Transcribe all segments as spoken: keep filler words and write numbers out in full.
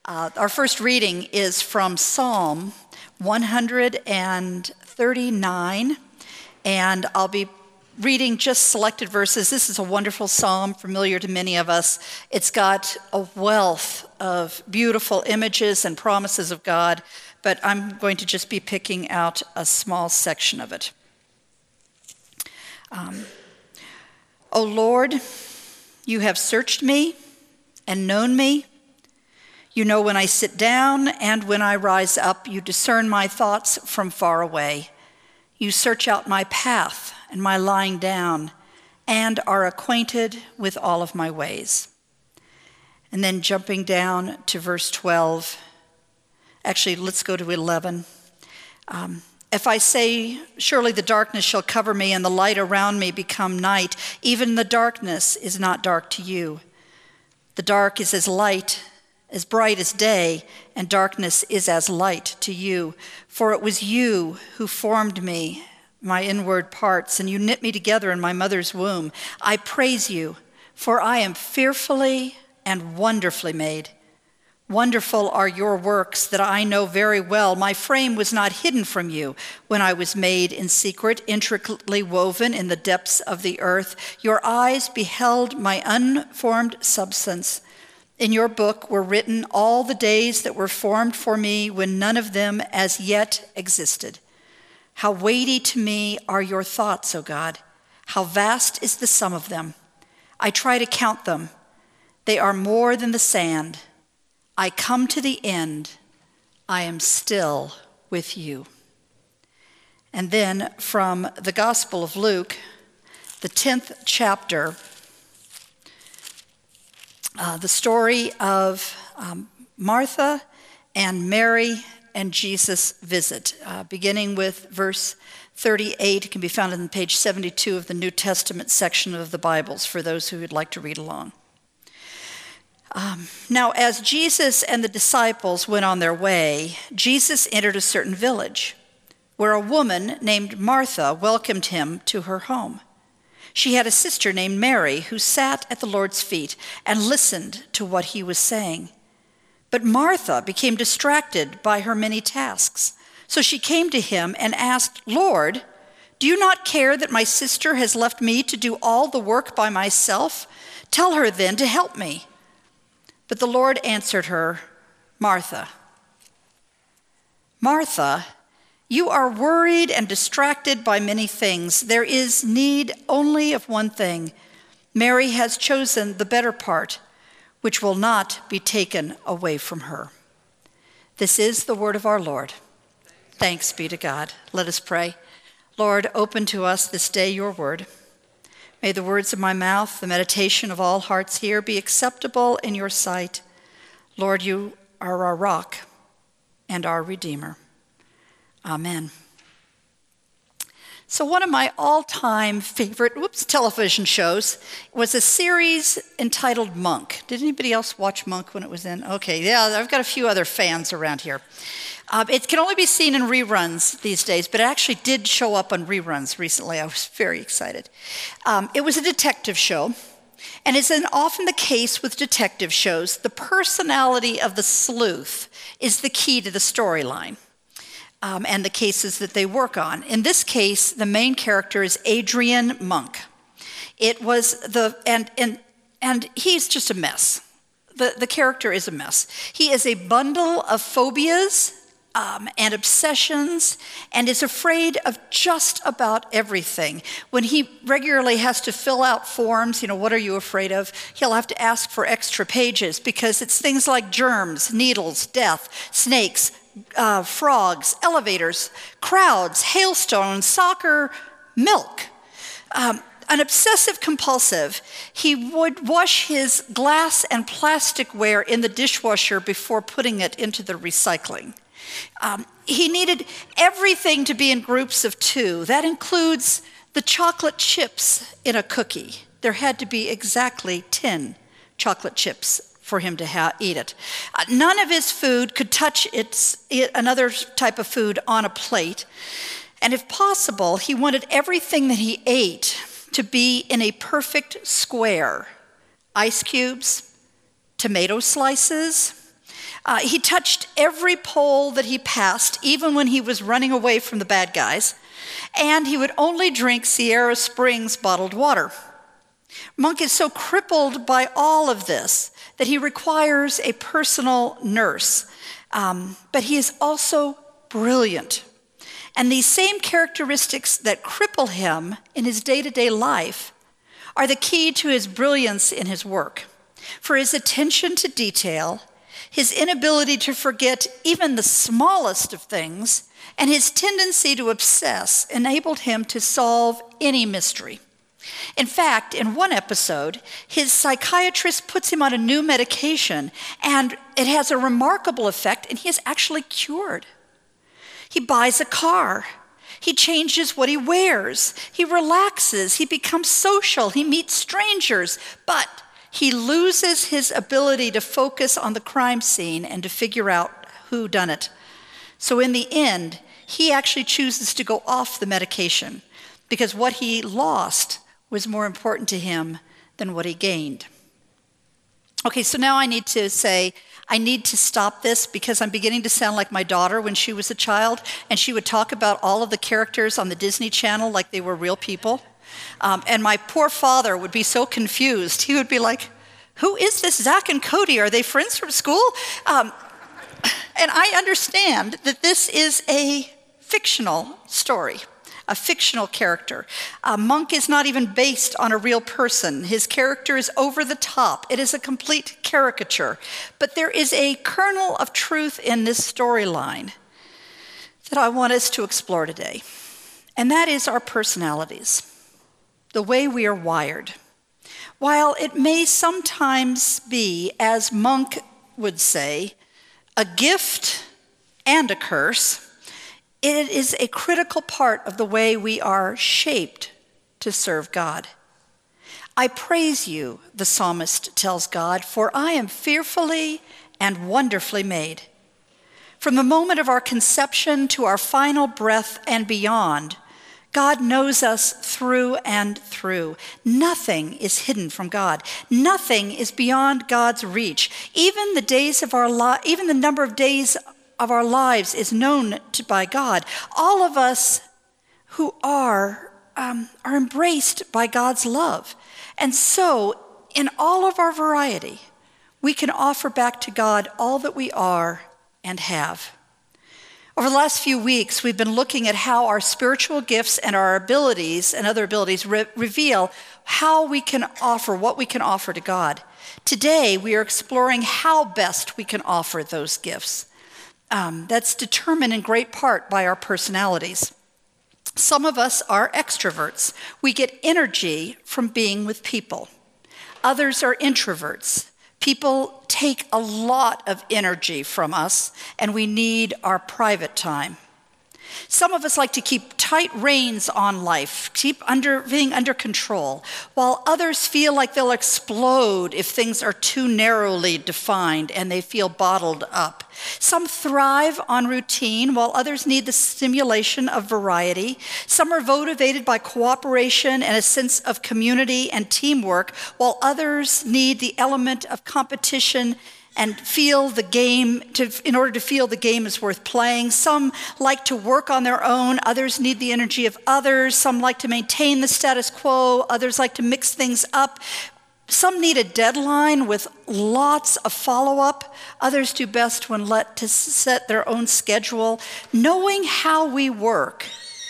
Uh, our first reading is from Psalm one thirty-nine, and I'll be reading just selected verses. This is a wonderful psalm, familiar to many of us. It's got a wealth of beautiful images and promises of God, but I'm going to just be picking out a small section of it. Um, O Lord, you have searched me and known me. You know when I sit down and when I rise up. You discern my thoughts from far away. You search out my path and my lying down and are acquainted with all of my ways. And then jumping down to verse twelve. Actually, let's go to eleven. Um, If I say, surely the darkness shall cover me and the light around me become night, even the darkness is not dark to you. The dark is as light, as bright as day, and darkness is as light to you. For it was you who formed me, my inward parts, and you knit me together in my mother's womb. I praise you, for I am fearfully and wonderfully made. Wonderful are your works that I know very well. My frame was not hidden from you when I was made in secret, intricately woven in the depths of the earth. Your eyes beheld my unformed substance. In your book were written all the days that were formed for me when none of them as yet existed. How weighty to me are your thoughts, O God. How vast is the sum of them. I try to count them. They are more than the sand. I come to the end. I am still with you. And then from the Gospel of Luke, the tenth chapter, uh, the story of um, Martha and Mary and Jesus' visit, uh, beginning with verse thirty-eight. It can be found on page seventy-two of the New Testament section of the Bibles for those who would like to read along. Um, now, as Jesus and the disciples went on their way, Jesus entered a certain village where a woman named Martha welcomed him to her home. She had a sister named Mary who sat at the Lord's feet and listened to what he was saying. But Martha became distracted by her many tasks. So she came to him and asked, "Lord, do you not care that my sister has left me to do all the work by myself? Tell her then to help me." But the Lord answered her, "Martha, Martha, you are worried and distracted by many things. There is need only of one thing. Mary has chosen the better part, which will not be taken away from her." This is the word of our Lord. Thanks be to God. Let us pray. Lord, open to us this day your word. May the words of my mouth, the meditation of all hearts here be acceptable in your sight. Lord, you are our rock and our Redeemer. Amen. So one of my all-time favorite whoops, television shows was a series entitled Monk. Did anybody else watch Monk when it was in? Okay, yeah, I've got a few other fans around here. Um, it can only be seen in reruns these days, but it actually did show up on reruns recently. I was very excited. Um, it was a detective show, and as is often the case with detective shows, the personality of the sleuth is the key to the storyline um, and the cases that they work on. In this case, the main character is Adrian Monk. It was the and and and he's just a mess. The the character is a mess. He is a bundle of phobias Um, and obsessions, and is afraid of just about everything. When he regularly has to fill out forms, you know, what are you afraid of? He'll have to ask for extra pages because it's things like germs, needles, death, snakes, uh, frogs, elevators, crowds, hailstones, soccer, milk. Um, An obsessive compulsive, he would wash his glass and plasticware in the dishwasher before putting it into the recycling. Um, he needed everything to be in groups of two. That includes the chocolate chips in a cookie. There had to be exactly ten chocolate chips for him to ha- eat it. Uh, none of his food could touch its, it, another type of food on a plate. And if possible, he wanted everything that he ate to be in a perfect square. Ice cubes, tomato slices, Uh, he touched every pole that he passed, even when he was running away from the bad guys, and he would only drink Sierra Springs bottled water. Monk is so crippled by all of this that he requires a personal nurse, um, but he is also brilliant. And these same characteristics that cripple him in his day-to-day life are the key to his brilliance in his work. For his attention to detail, his inability to forget even the smallest of things, and his tendency to obsess enabled him to solve any mystery. In fact, in one episode, his psychiatrist puts him on a new medication, and it has a remarkable effect, and he is actually cured. He buys a car. He changes what he wears. He relaxes. He becomes social. He meets strangers. But he loses his ability to focus on the crime scene and to figure out who done it. So in the end, he actually chooses to go off the medication because what he lost was more important to him than what he gained. Okay, so now I need to say, I need to stop this because I'm beginning to sound like my daughter when she was a child, and she would talk about all of the characters on the Disney Channel like they were real people. Um, and my poor father would be so confused. He would be like, who is this Zach and Cody? Are they friends from school? Um, and I understand that this is a fictional story. A fictional character. Uh, Monk is not even based on a real person. His character is over the top. It is a complete caricature. But there is a kernel of truth in this storyline that I want us to explore today. And that is our personalities, the way we are wired. While it may sometimes be, as Monk would say, a gift and a curse, it is a critical part of the way we are shaped to serve God. I praise you, the psalmist tells God, for I am fearfully and wonderfully made. From the moment of our conception to our final breath and beyond, God knows us through and through. Nothing is hidden from God. Nothing is beyond God's reach. Even the days of our li- even the number of days of our lives is known to, by God. All of us who are, um, are embraced by God's love. And so, in all of our variety, we can offer back to God all that we are and have. Over the last few weeks, we've been looking at how our spiritual gifts and our abilities and other abilities re- reveal how we can offer, what we can offer to God. Today, we are exploring how best we can offer those gifts. Um, that's determined in great part by our personalities. Some of us are extroverts. We get energy from being with people. Others are introverts. People take a lot of energy from us, and we need our private time. Some of us like to keep tight reins on life, keep under, being under control, while others feel like they'll explode if things are too narrowly defined and they feel bottled up. Some thrive on routine, while others need the stimulation of variety. Some are motivated by cooperation and a sense of community and teamwork, while others need the element of competition and feel the game, to, in order to feel the game is worth playing. Some like to work on their own. Others need the energy of others. Some like to maintain the status quo. Others like to mix things up. Some need a deadline with lots of follow-up. Others do best when let to set their own schedule. Knowing how we work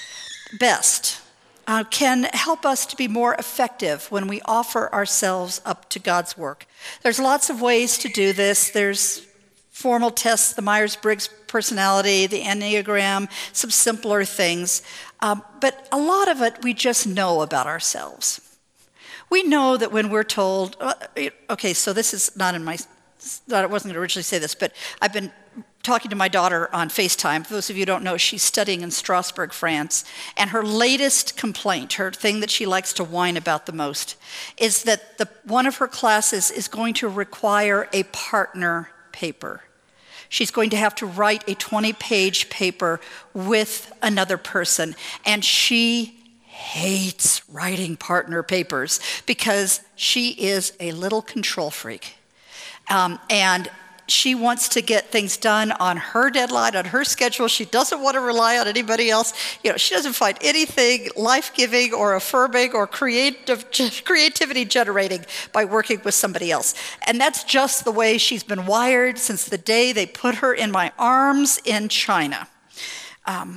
best Uh, can help us to be more effective when we offer ourselves up to God's work. There's lots of ways to do this. There's formal tests, the Myers-Briggs personality, the Enneagram, some simpler things. Um, but a lot of it we just know about ourselves. We know that when we're told, uh, okay, so this is not in my, I wasn't going to originally say this, but I've been talking to my daughter on FaceTime. For those of you who don't know, she's studying in Strasbourg, France. And her latest complaint, her thing that she likes to whine about the most, is that the, one of her classes is going to require a partner paper. She's going to have to write a twenty-page paper with another person. And she hates writing partner papers because she is a little control freak. Um, and She wants to get things done on her deadline, on her schedule. She doesn't want to rely on anybody else. You know, she doesn't find anything life-giving or affirming or creative, creativity generating by working with somebody else. And that's just the way she's been wired since the day they put her in my arms in China. Um,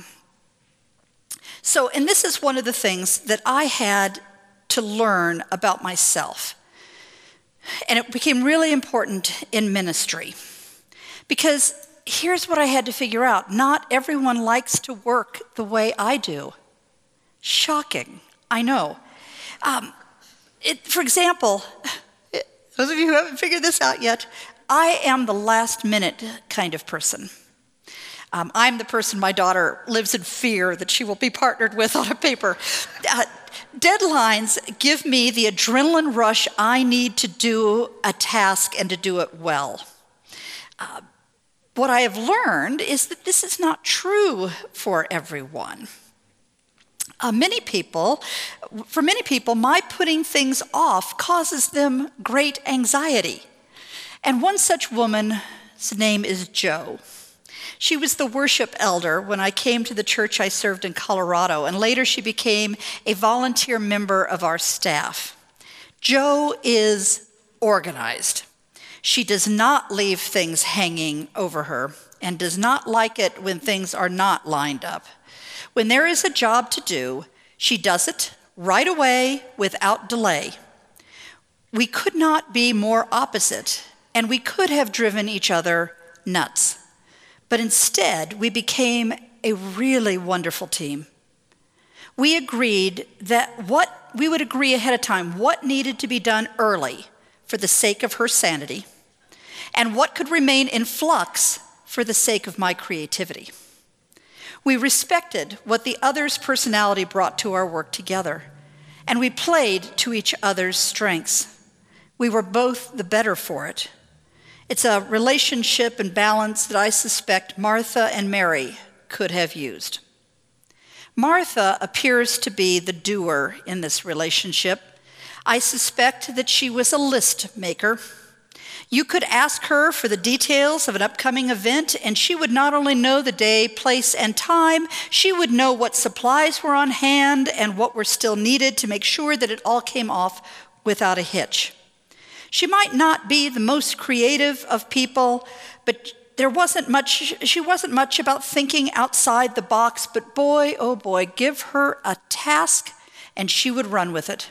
so, and this is one of the things that I had to learn about myself. And it became really important in ministry. Because here's what I had to figure out. Not everyone likes to work the way I do. Shocking, I know. Um, it, for example, it, those of you who haven't figured this out yet, I am the last minute kind of person. Um, I'm the person my daughter lives in fear that she will be partnered with on a paper. Uh, Deadlines give me the adrenaline rush I need to do a task and to do it well. Uh, what I have learned is that this is not true for everyone. Uh, many people, for many people, my putting things off causes them great anxiety. And one such woman's name is Jo. She was the worship elder when I came to the church I served in Colorado, and later she became a volunteer member of our staff. Jo is organized. She does not leave things hanging over her and does not like it when things are not lined up. When there is a job to do, she does it right away without delay. We could not be more opposite, and we could have driven each other nuts. But instead, we became a really wonderful team. We agreed that what we would agree ahead of time what needed to be done early for the sake of her sanity, and what could remain in flux for the sake of my creativity. We respected what the other's personality brought to our work together, and we played to each other's strengths. We were both the better for it. It's a relationship and balance that I suspect Martha and Mary could have used. Martha appears to be the doer in this relationship. I suspect that she was a list maker. You could ask her for the details of an upcoming event, and she would not only know the day, place, and time, she would know what supplies were on hand and what were still needed to make sure that it all came off without a hitch. She might not be the most creative of people, but there wasn't much, she wasn't much about thinking outside the box, but boy, oh boy, give her a task and she would run with it.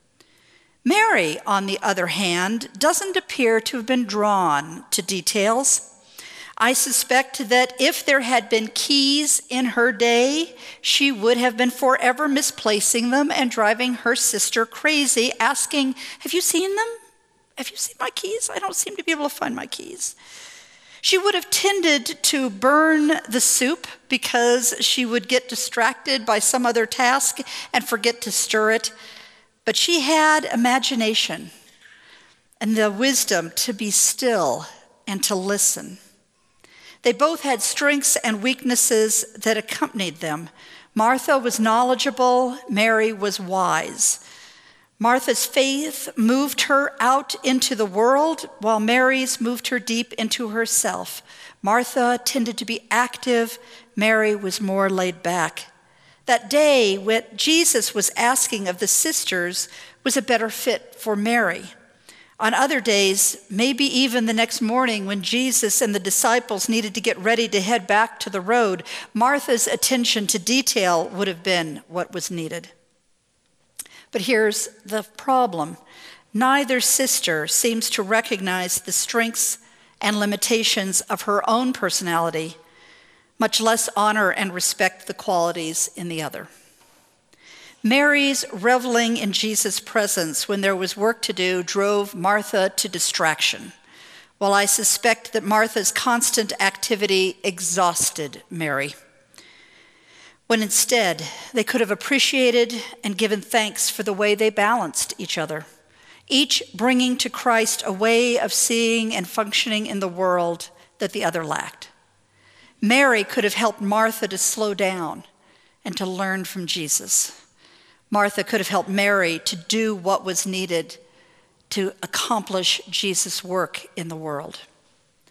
Mary, on the other hand, doesn't appear to have been drawn to details. I suspect that if there had been keys in her day, she would have been forever misplacing them and driving her sister crazy, asking, "Have you seen them? Have you seen my keys? I don't seem to be able to find my keys." She would have tended to burn the soup because she would get distracted by some other task and forget to stir it. But she had imagination and the wisdom to be still and to listen. They both had strengths and weaknesses that accompanied them. Martha was knowledgeable, Mary was wise. Martha's faith moved her out into the world, while Mary's moved her deep into herself. Martha tended to be active, Mary was more laid back. That day when Jesus was asking of the sisters was a better fit for Mary. On other days, maybe even the next morning when Jesus and the disciples needed to get ready to head back to the road, Martha's attention to detail would have been what was needed. But here's the problem. Neither sister seems to recognize the strengths and limitations of her own personality, much less honor and respect the qualities in the other. Mary's reveling in Jesus' presence when there was work to do drove Martha to distraction, while I suspect that Martha's constant activity exhausted Mary, when instead they could have appreciated and given thanks for the way they balanced each other, each bringing to Christ a way of seeing and functioning in the world that the other lacked. Mary could have helped Martha to slow down and to learn from Jesus. Martha could have helped Mary to do what was needed to accomplish Jesus' work in the world.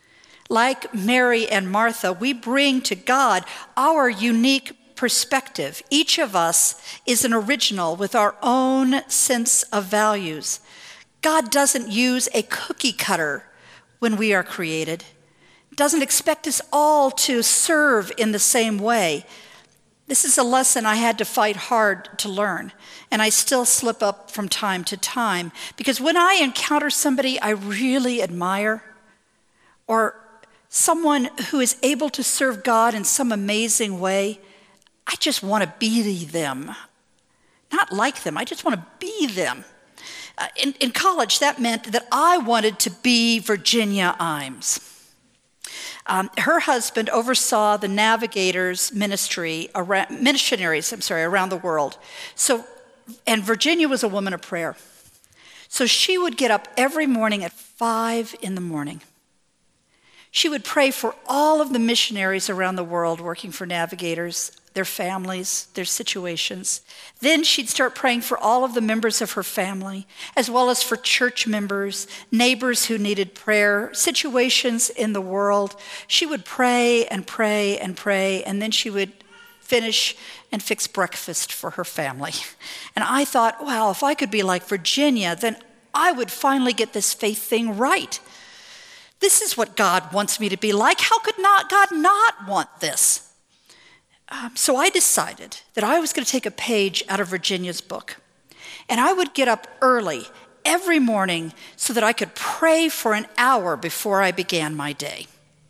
Like Mary and Martha, we bring to God our unique perspective. Each of us is an original with our own sense of values. God doesn't use a cookie cutter when we are created. Doesn't expect us all to serve in the same way. This is a lesson I had to fight hard to learn, and I still slip up from time to time, because when I encounter somebody I really admire, or someone who is able to serve God in some amazing way, I just want to be them. Not like them, I just want to be them. Uh, in, in college, that meant that I wanted to be Virginia Imes. Um, her husband oversaw the Navigators ministry, around, missionaries, I'm sorry, around the world. So, and Virginia was a woman of prayer. So she would get up every morning at five in the morning. She would pray for all of the missionaries around the world working for Navigators, their families, their situations. Then she'd start praying for all of the members of her family, as well as for church members, neighbors who needed prayer, situations in the world. She would pray and pray and pray, and then she would finish and fix breakfast for her family. And I thought, wow, if I could be like Virginia, then I would finally get this faith thing right. This is what God wants me to be like. How could not God not want this? Um, so I decided that I was going to take a page out of Virginia's book. And I would get up early every morning so that I could pray for an hour before I began my day.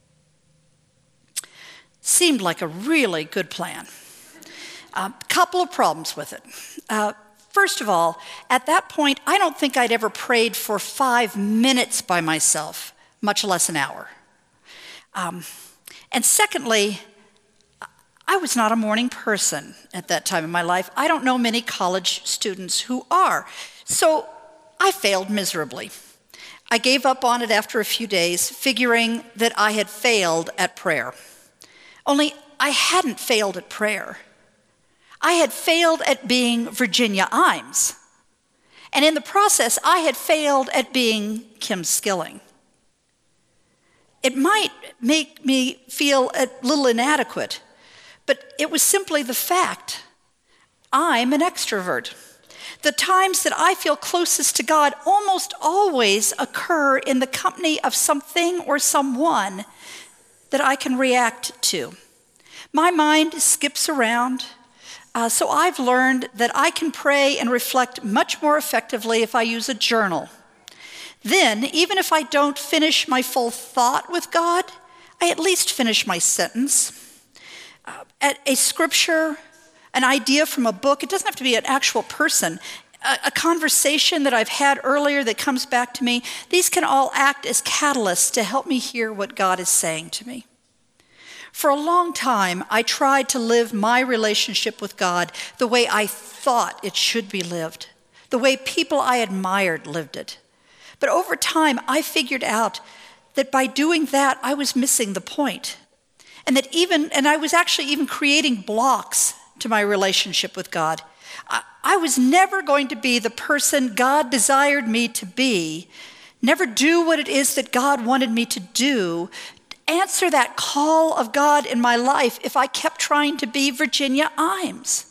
Seemed like a really good plan. A uh, couple of problems with it. Uh, first of all, at that point, I don't think I'd ever prayed for five minutes by myself, much less an hour. Um, and secondly, I was not a morning person at that time in my life. I don't know many college students who are. So I failed miserably. I gave up on it after a few days, figuring that I had failed at prayer. Only I hadn't failed at prayer. I had failed at being Virginia Imes. And in the process, I had failed at being Kim Skilling. It might make me feel a little inadequate, but it was simply the fact. I'm an extrovert. The times that I feel closest to God almost always occur in the company of something or someone that I can react to. My mind skips around, uh, so I've learned that I can pray and reflect much more effectively if I use a journal. Then, even if I don't finish my full thought with God, I at least finish my sentence. Uh, at a scripture, an idea from a book, it doesn't have to be an actual person, a, a conversation that I've had earlier that comes back to me, these can all act as catalysts to help me hear what God is saying to me. For a long time, I tried to live my relationship with God the way I thought it should be lived, the way people I admired lived it. But over time, I figured out that by doing that, I was missing the point. And that even, and I was actually even creating blocks to my relationship with God. I, I was never going to be the person God desired me to be, never do what it is that God wanted me to do, answer that call of God in my life if I kept trying to be Virginia Imes.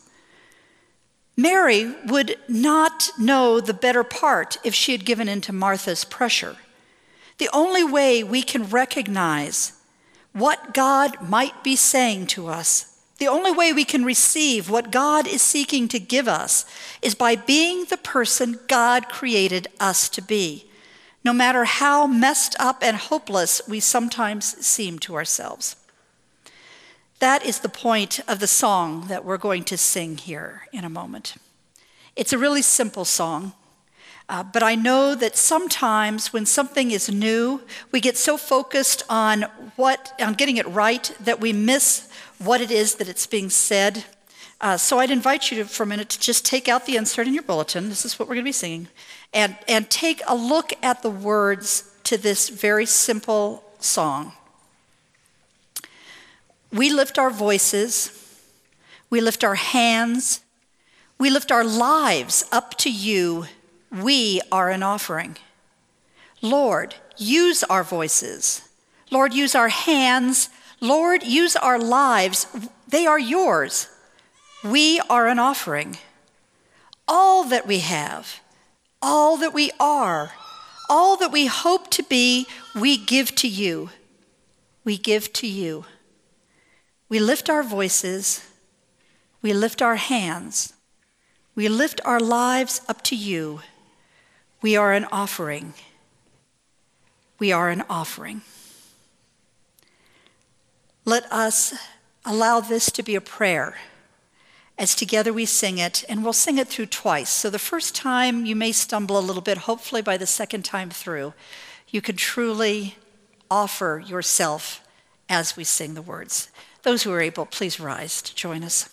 Mary would not know the better part if she had given in to Martha's pressure. The only way we can recognize what God might be saying to us, the only way we can receive what God is seeking to give us, is by being the person God created us to be, no matter how messed up and hopeless we sometimes seem to ourselves. That is the point of the song that we're going to sing here in a moment. It's a really simple song. Uh, but I know that sometimes when something is new, we get so focused on what on getting it right that we miss what it is that it's being said. Uh, so I'd invite you to, for a minute to just take out the insert in your bulletin. This is what we're going to be singing. And, and take a look at the words to this very simple song. We lift our voices. We lift our hands. We lift our lives up to you. We are an offering. Lord, use our voices. Lord, use our hands. Lord, use our lives. They are yours. We are an offering. All that we have, all that we are, all that we hope to be, we give to you. We give to you. We lift our voices. We lift our hands. We lift our lives up to you. We are an offering. We are an offering. Let us allow this to be a prayer as together we sing it, and we'll sing it through twice. So the first time you may stumble a little bit. Hopefully by the second time through, you can truly offer yourself as we sing the words. Those who are able, please rise to join us.